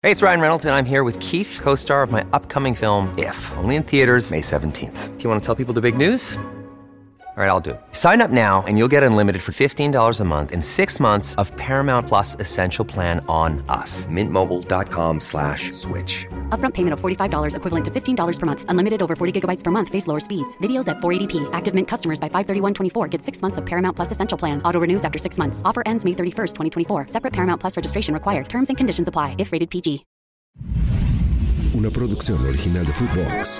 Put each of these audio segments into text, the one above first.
Hey, it's Ryan Reynolds, and I'm here with Keith, co-star of my upcoming film, If, only in theaters May 17th. Do you want to tell people the big news? All right, I'll do it. Sign up now and you'll get unlimited for $15 a month and 6 months of Paramount Plus Essential Plan on us. MintMobile.com/switch. Upfront payment of $45 equivalent to $15 per month. Unlimited over 40 gigabytes per month. Face lower speeds. Videos at 480p. Active Mint customers by 531.24 get 6 months of Paramount Plus Essential Plan. Auto renews after 6 months. Offer ends May 31st, 2024. Separate Paramount Plus registration required. Terms and conditions apply if rated PG. Una producción original de Footbox.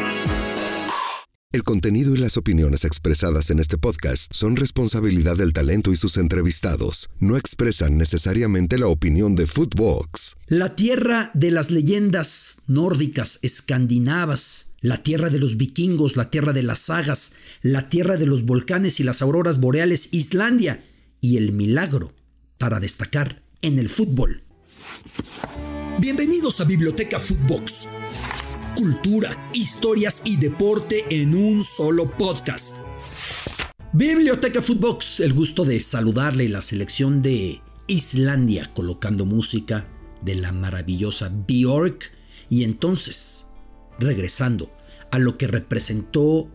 El contenido y las opiniones expresadas en este podcast son responsabilidad del talento y sus entrevistados. No expresan necesariamente la opinión de Footbox. La tierra de las leyendas nórdicas, escandinavas, la tierra de los vikingos, la tierra de las sagas, la tierra de los volcanes y las auroras boreales, Islandia y el milagro para destacar en el fútbol. Bienvenidos a Biblioteca Footbox. Cultura, historias y deporte en un solo podcast. Biblioteca Footbox, el gusto de saludarle. La selección de Islandia colocando música de la maravillosa Björk. Y entonces, regresando a lo que representó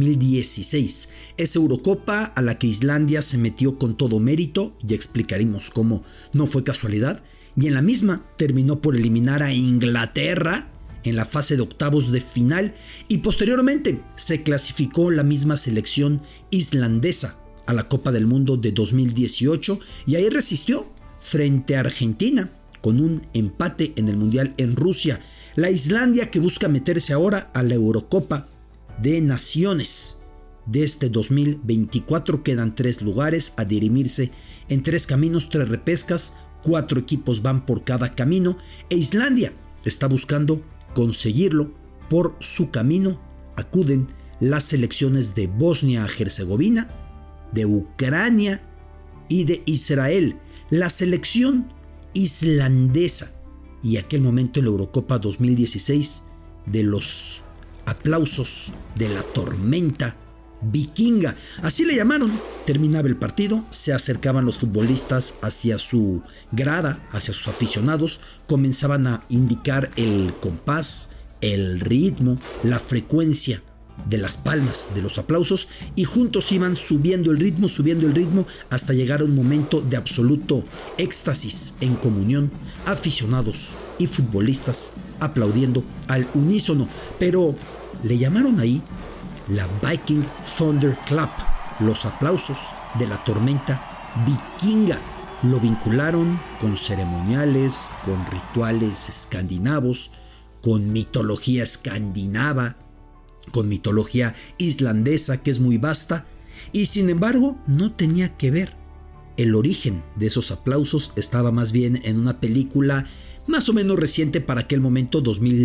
2016, esa Eurocopa a la que Islandia se metió con todo mérito, ya explicaremos cómo no fue casualidad, y en la misma terminó por eliminar a Inglaterra en la fase de octavos de final, y posteriormente se clasificó la misma selección islandesa a la Copa del Mundo de 2018 y ahí resistió frente a Argentina con un empate en el Mundial en Rusia. La Islandia que busca meterse ahora a la Eurocopa de Naciones de este 2024. Quedan 3 lugares a dirimirse en 3 caminos, 3 repescas, 4 equipos van por cada camino e Islandia está buscando conseguirlo. Por su camino acuden las selecciones de Bosnia-Herzegovina, de Ucrania y de Israel. La selección islandesa y aquel momento en la Eurocopa 2016 de los aplausos de la tormenta vikinga, así le llamaron. Terminaba el partido, se acercaban los futbolistas hacia su grada, hacia sus aficionados, comenzaban a indicar el compás, el ritmo, la frecuencia de las palmas de los aplausos y juntos iban subiendo el ritmo hasta llegar a un momento de absoluto éxtasis en comunión, aficionados y futbolistas aplaudiendo al unísono, pero le llamaron ahí la Viking Thunder Clap, los aplausos de la tormenta vikinga. Lo vincularon con ceremoniales, con rituales escandinavos, con mitología escandinava, con mitología islandesa que es muy vasta, y sin embargo no tenía que ver. El origen de esos aplausos estaba más bien en una película más o menos reciente para aquel momento,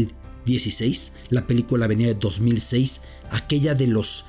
2016, la película venía de 2006, aquella de los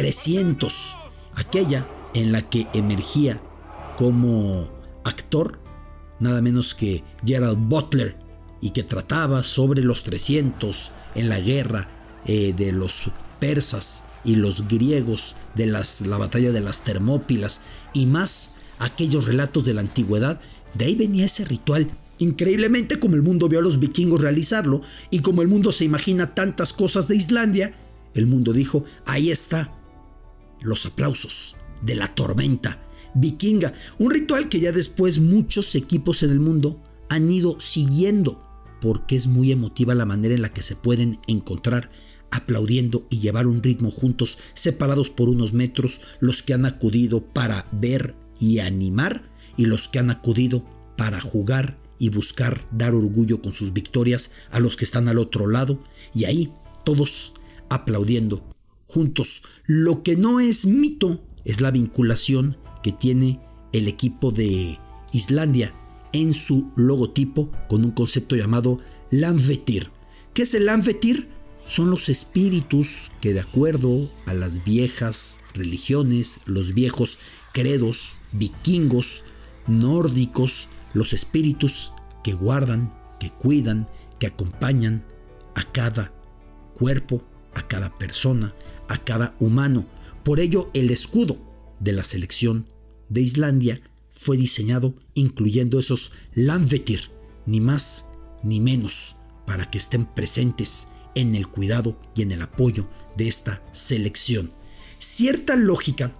300, aquella en la que emergía como actor nada menos que Gerald Butler y que trataba sobre los 300 en la guerra de los persas y los griegos, de la batalla de las Termópilas y más aquellos relatos de la antigüedad. De ahí venía ese ritual. Increíblemente, como el mundo vio a los vikingos realizarlo y como el mundo se imagina tantas cosas de Islandia, el mundo dijo: ahí está, los aplausos de la tormenta vikinga. Un ritual que ya después muchos equipos en el mundo han ido siguiendo porque es muy emotiva la manera en la que se pueden encontrar aplaudiendo y llevar un ritmo juntos, separados por unos metros, los que han acudido para ver y animar y los que han acudido para jugar y buscar dar orgullo con sus victorias a los que están al otro lado, y ahí todos aplaudiendo juntos. Lo que no es mito es la vinculación que tiene el equipo de Islandia en su logotipo con un concepto llamado Landvetir. ¿Qué es el Landvetir? Son los espíritus que, de acuerdo a las viejas religiones, los viejos credos vikingos, nórdicos, los espíritus que guardan, que cuidan, que acompañan a cada cuerpo, a cada persona, a cada humano. Por ello, el escudo de la selección de Islandia fue diseñado incluyendo esos Landvetir, ni más ni menos para que estén presentes en el cuidado y en el apoyo de esta selección. Cierta lógica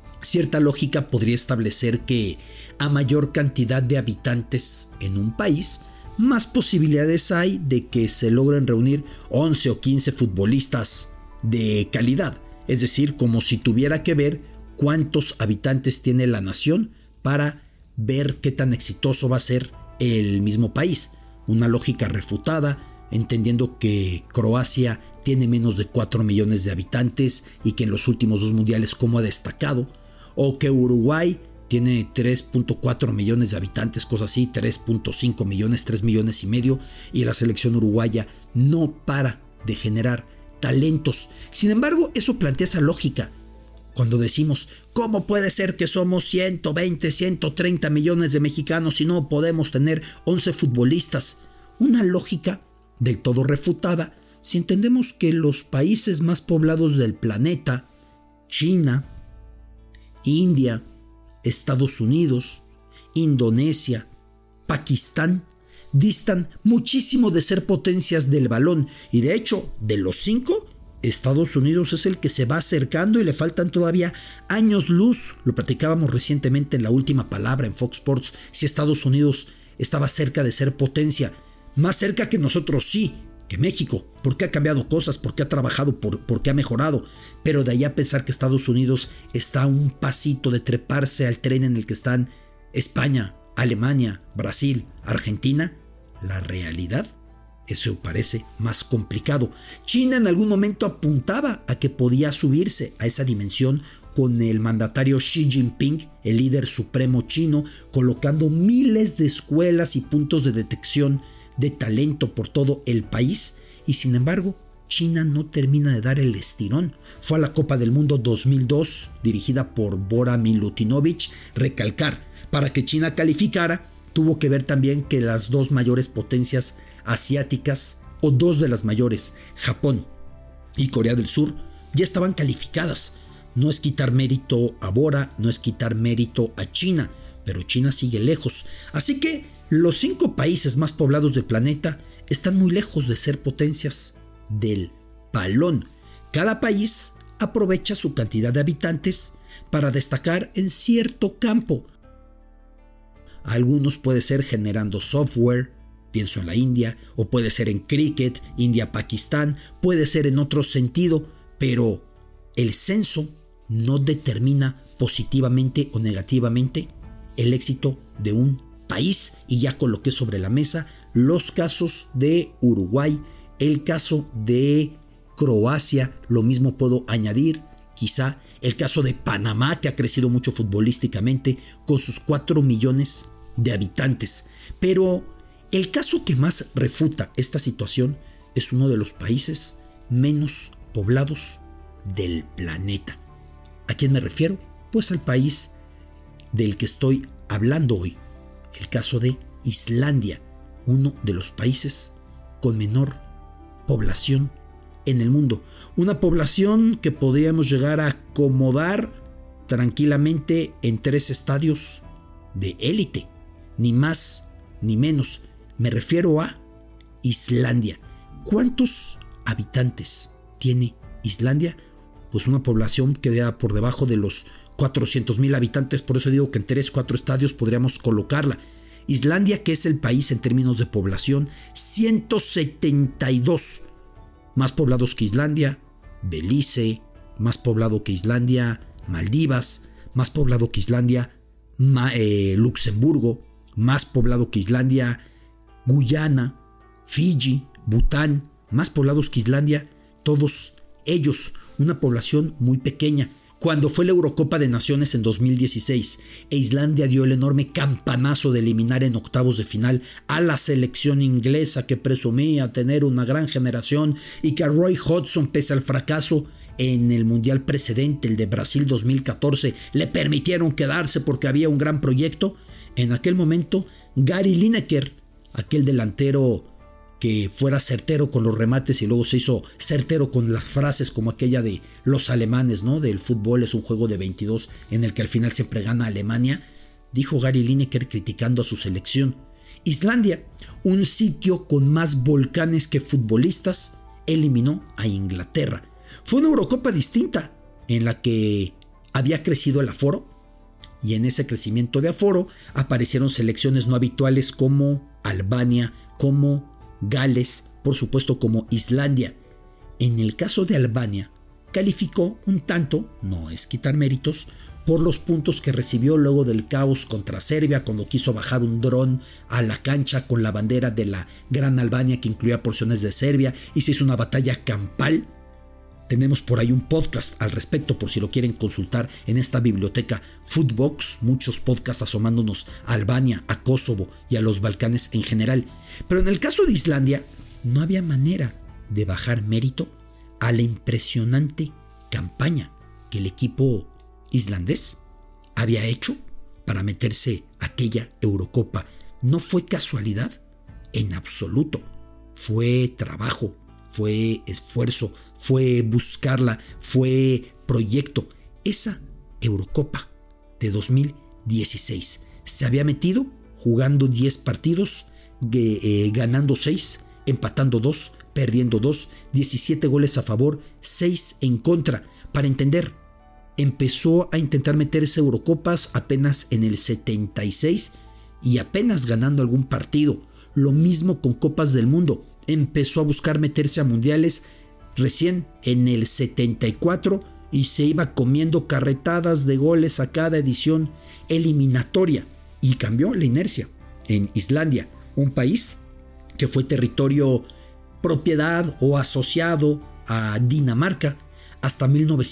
podría establecer que a mayor cantidad de habitantes en un país, más posibilidades hay de que se logren reunir 11 o 15 futbolistas de calidad. Es decir, como si tuviera que ver cuántos habitantes tiene la nación para ver qué tan exitoso va a ser el mismo país. Una lógica refutada, entendiendo que Croacia tiene menos de 4 millones de habitantes y que en los últimos 2 mundiales como ha destacado, o que Uruguay tiene 3.4 millones de habitantes, cosas así, 3.5 millones, 3 millones y medio, y la selección uruguaya no para de generar talentos. Sin embargo, eso plantea esa lógica. Cuando decimos, ¿cómo puede ser que somos 120, 130 millones de mexicanos y no podemos tener 11 futbolistas? Una lógica del todo refutada si entendemos que los países más poblados del planeta, China, India, Estados Unidos, Indonesia, Pakistán, distan muchísimo de ser potencias del balón, y de hecho, de los 5, Estados Unidos es el que se va acercando y le faltan todavía años luz. Lo platicábamos recientemente en La Última Palabra en Fox Sports, si Estados Unidos estaba cerca de ser potencia, más cerca que nosotros sí, que México, porque ha cambiado cosas, porque ha trabajado, porque ha mejorado, pero de ahí a pensar que Estados Unidos está a un pasito de treparse al tren en el que están España, Alemania, Brasil, Argentina, la realidad, eso parece más complicado. China en algún momento apuntaba a que podía subirse a esa dimensión con el mandatario Xi Jinping, el líder supremo chino, colocando miles de escuelas y puntos de detección de talento por todo el país, y sin embargo China no termina de dar el estirón. Fue a la Copa del Mundo 2002 dirigida por Bora Milutinovic. Recalcar, para que China calificara tuvo que ver también que las 2 mayores potencias asiáticas, o 2 de las mayores, Japón y Corea del Sur, ya estaban calificadas. No es quitar mérito a Bora, no es quitar mérito a China, pero China sigue lejos. Así que los 5 países más poblados del planeta están muy lejos de ser potencias del balón. Cada país aprovecha su cantidad de habitantes para destacar en cierto campo. Algunos puede ser generando software, pienso en la India, o puede ser en cricket, India-Pakistán, puede ser en otro sentido, pero el censo no determina positivamente o negativamente el éxito de un país, y ya coloqué sobre la mesa los casos de Uruguay, el caso de Croacia, lo mismo puedo añadir, quizá el caso de Panamá, que ha crecido mucho futbolísticamente con sus 4 millones de habitantes. Pero el caso que más refuta esta situación es uno de los países menos poblados del planeta. ¿A quién me refiero? Pues al país del que estoy hablando hoy, el caso de Islandia, uno de los países con menor población en el mundo. Una población que podríamos llegar a acomodar tranquilamente en 3 estadios de élite, ni más ni menos. Me refiero a Islandia. ¿Cuántos habitantes tiene Islandia? Pues una población que queda por debajo de los 400,000 habitantes, por eso digo que en 3-4 estadios podríamos colocarla. Islandia, que es el país en términos de población, 172. Más poblados que Islandia, Belice, más poblado que Islandia, Maldivas, más poblado que Islandia, Luxemburgo, más poblado que Islandia, Guyana, Fiji, Bután, más poblados que Islandia, todos ellos una población muy pequeña. Cuando fue la Eurocopa de Naciones en 2016 e Islandia dio el enorme campanazo de eliminar en octavos de final a la selección inglesa, que presumía tener una gran generación, y que a Roy Hodgson, pese al fracaso en el mundial precedente, el de Brasil 2014, le permitieron quedarse porque había un gran proyecto, en aquel momento Gary Lineker, aquel delantero que fuera certero con los remates y luego se hizo certero con las frases como aquella de los alemanes, ¿no? Del fútbol es un juego de 22 en el que al final siempre gana Alemania, dijo Gary Lineker criticando a su selección. Islandia, un sitio con más volcanes que futbolistas, eliminó a Inglaterra. Fue una Eurocopa distinta en la que había crecido el aforo, y en ese crecimiento de aforo aparecieron selecciones no habituales como Albania, como Gales, por supuesto como Islandia. En el caso de Albania, calificó un tanto, no es quitar méritos, por los puntos que recibió luego del caos contra Serbia cuando quiso bajar un dron a la cancha con la bandera de la Gran Albania que incluía porciones de Serbia y se hizo una batalla campal. Tenemos por ahí un podcast al respecto por si lo quieren consultar en esta biblioteca Footbox, muchos podcasts asomándonos a Albania, a Kosovo y a los Balcanes en general. Pero en el caso de Islandia no había manera de bajar mérito a la impresionante campaña que el equipo islandés había hecho para meterse a aquella Eurocopa. No fue casualidad en absoluto, fue trabajo, fue esfuerzo, fue buscarla, fue proyecto. Esa Eurocopa de 2016 se había metido jugando 10 partidos, ganando 6, empatando 2, perdiendo 2, 17 goles a favor, 6 en contra. Para entender, empezó a intentar meterse Eurocopas apenas en el 76 y apenas ganando algún partido. Lo mismo con Copas del Mundo. Empezó a buscar meterse a mundiales recién en el 74 y se iba comiendo carretadas de goles a cada edición eliminatoria. Y cambió la inercia en Islandia, un país que fue territorio propiedad o asociado a Dinamarca hasta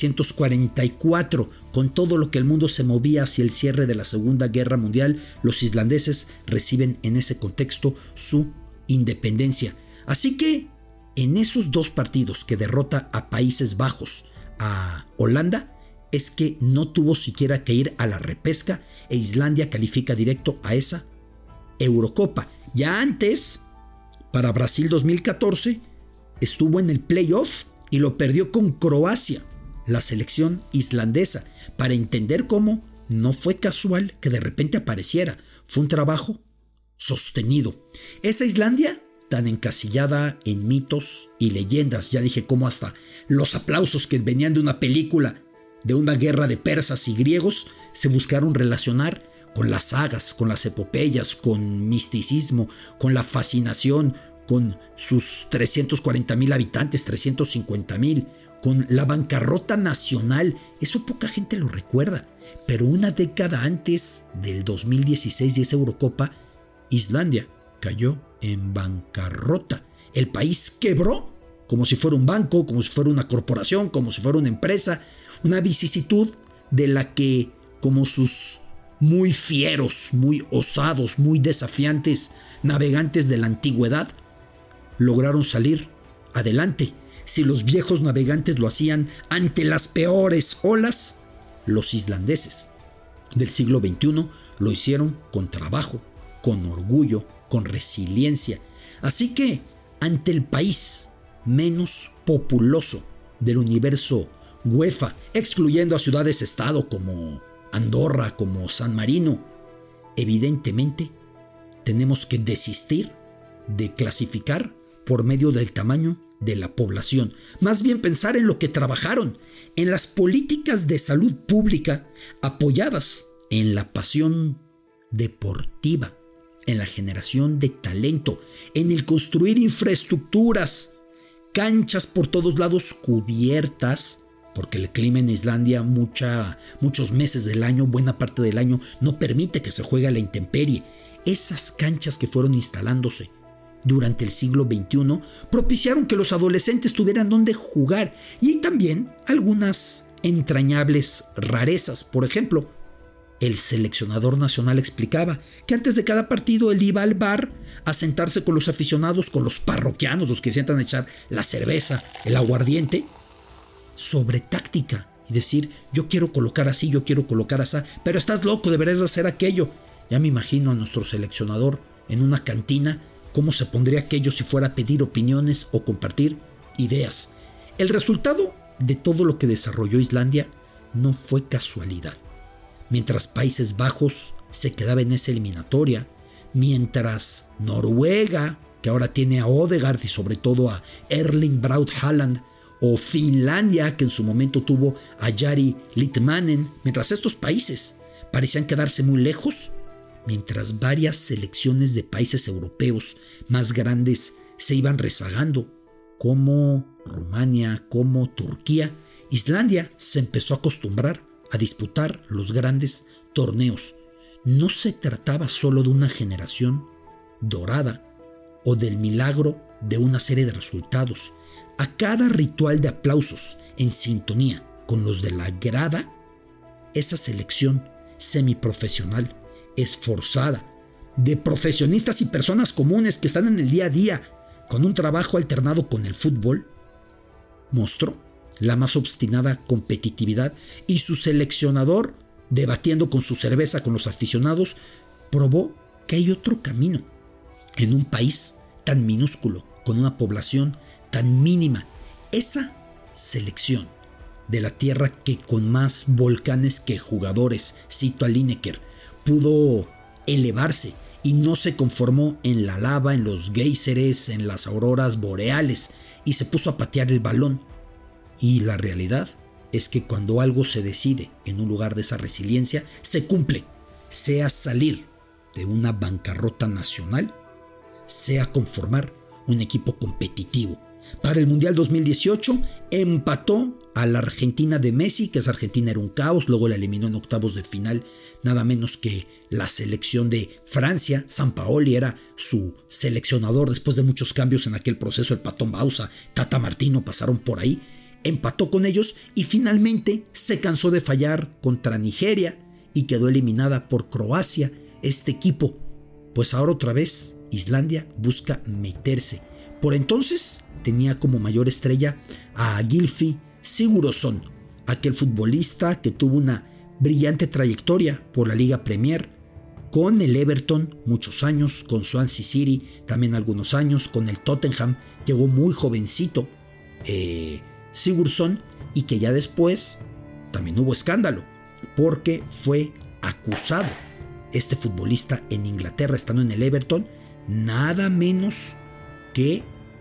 1944. Con todo lo que el mundo se movía hacia el cierre de la Segunda Guerra Mundial, los islandeses reciben en ese contexto su independencia. Así que en esos 2 partidos que derrota a Países Bajos, a Holanda, es que no tuvo siquiera que ir a la repesca e Islandia califica directo a esa Eurocopa. Ya antes, para Brasil 2014, estuvo en el playoff y lo perdió con Croacia, la selección islandesa. Para entender cómo no fue casual que de repente apareciera, fue un trabajo sostenido. Esa Islandia tan encasillada en mitos y leyendas, ya dije cómo hasta los aplausos que venían de una película de una guerra de persas y griegos se buscaron relacionar con las sagas, con las epopeyas, con misticismo, con la fascinación, con sus 340,000 habitantes, 350,000, con la bancarrota nacional. Eso poca gente lo recuerda, pero una década antes del 2016 y esa Eurocopa, Islandia cayó en bancarrota. El país quebró como si fuera un banco, como si fuera una corporación, como si fuera una empresa, una vicisitud de la que, como sus muy fieros, muy osados, muy desafiantes navegantes de la antigüedad, lograron salir adelante. Si los viejos navegantes lo hacían ante las peores olas, los islandeses del siglo XXI lo hicieron con trabajo, con orgullo, con resiliencia. Así que, ante el país menos populoso del universo UEFA, excluyendo a ciudades-estado como Andorra, como San Marino, evidentemente tenemos que desistir de clasificar por medio del tamaño de la población. Más bien pensar en lo que trabajaron, en las políticas de salud pública apoyadas en la pasión deportiva, en la generación de talento, en el construir infraestructuras, canchas por todos lados cubiertas, porque el clima en Islandia muchos meses del año, buena parte del año, no permite que se juegue a la intemperie. Esas canchas que fueron instalándose durante el siglo XXI propiciaron que los adolescentes tuvieran donde jugar, y hay también algunas entrañables rarezas. Por ejemplo, el seleccionador nacional explicaba que antes de cada partido él iba al bar a sentarse con los aficionados, con los parroquianos, los que sientan a echar la cerveza, el aguardiente, sobre táctica y decir: yo quiero colocar así, yo quiero colocar así, pero estás loco, deberías hacer aquello. Ya me imagino a nuestro seleccionador en una cantina, cómo se pondría aquello si fuera a pedir opiniones o compartir ideas. El resultado de todo lo que desarrolló Islandia no fue casualidad. Mientras Países Bajos se quedaba en esa eliminatoria, mientras Noruega, que ahora tiene a Odegaard y sobre todo a Erling Braut Haaland, o Finlandia, que en su momento tuvo a Jari Litmanen, mientras estos países parecían quedarse muy lejos, mientras varias selecciones de países europeos más grandes se iban rezagando, como Rumania, como Turquía, Islandia se empezó a acostumbrar a disputar los grandes torneos. No se trataba solo de una generación dorada o del milagro de una serie de resultados. A cada ritual de aplausos en sintonía con los de la grada, esa selección semiprofesional, esforzada, de profesionistas y personas comunes que están en el día a día con un trabajo alternado con el fútbol, mostró la más obstinada competitividad, y su seleccionador, debatiendo con su cerveza con los aficionados, probó que hay otro camino en un país tan minúsculo, con una población tan mínima. Esa selección de la tierra que con más volcanes que jugadores, cito a Lineker, pudo elevarse y no se conformó en la lava, en los géiseres, en las auroras boreales, y se puso a patear el balón. Y la realidad es que cuando algo se decide en un lugar de esa resiliencia, se cumple, sea salir de una bancarrota nacional, sea conformar un equipo competitivo. Para el Mundial 2018 empató a la Argentina de Messi, que esa Argentina era un caos, luego la eliminó en octavos de final, nada menos que la selección de Francia. Sampaoli era su seleccionador después de muchos cambios en aquel proceso, el Patón Bausa, Tata Martino pasaron por ahí, empató con ellos y finalmente se cansó de fallar contra Nigeria y quedó eliminada por Croacia. Este equipo, pues ahora otra vez Islandia busca meterse. Por entonces tenía como mayor estrella a Gylfi Sigurðsson, aquel futbolista que tuvo una brillante trayectoria por la Liga Premier, con el Everton muchos años, con Swansea City también algunos años, con el Tottenham, llegó muy jovencito Sigurðsson, y que ya después también hubo escándalo porque fue acusado este futbolista en Inglaterra, estando en el Everton, nada menos que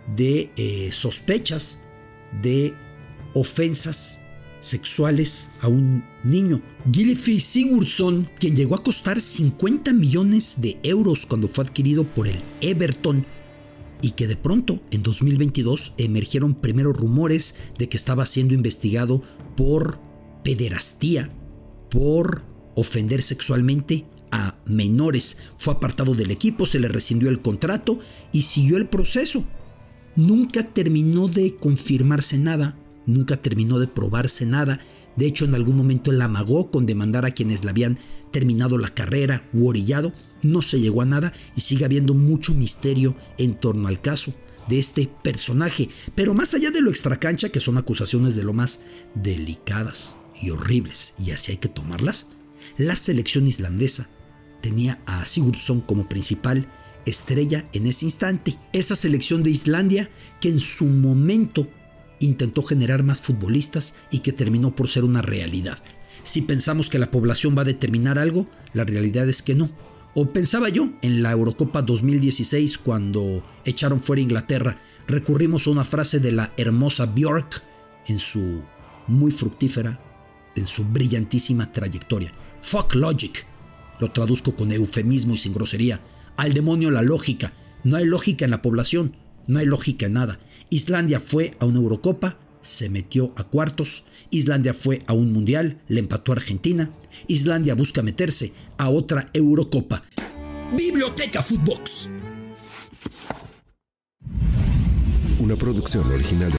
de sospechas de ofensas sexuales a un niño. Gylfi Sigurðsson, quien llegó a costar 50 millones de euros cuando fue adquirido por el Everton, y que de pronto en 2022 emergieron primeros rumores de que estaba siendo investigado por pederastía, por ofender sexualmente a menores. Fue apartado del equipo, se le rescindió el contrato y siguió el proceso. Nunca terminó de confirmarse nada, nunca terminó de probarse nada. De hecho, en algún momento él amagó con demandar a quienes le habían terminado la carrera u orillado. No se llegó a nada y sigue habiendo mucho misterio en torno al caso de este personaje. Pero más allá de lo extracancha, que son acusaciones de lo más delicadas y horribles, y así hay que tomarlas, la selección islandesa tenía a Sigurðsson como principal estrella en ese instante. Esa selección de Islandia que en su momento intentó generar más futbolistas y que terminó por ser una realidad. Si pensamos que la población va a determinar algo, la realidad es que no. O pensaba yo en la Eurocopa 2016, cuando echaron fuera a Inglaterra, recurrimos a una frase de la hermosa Björk en su muy fructífera, en su brillantísima trayectoria. Fuck logic. Lo traduzco con eufemismo y sin grosería. Al demonio la lógica. No hay lógica en la población, no hay lógica en nada. Islandia fue a una Eurocopa, se metió a cuartos. Islandia fue a un mundial, le empató a Argentina. Islandia busca meterse a otra Eurocopa. Biblioteca Footbox. Una producción original de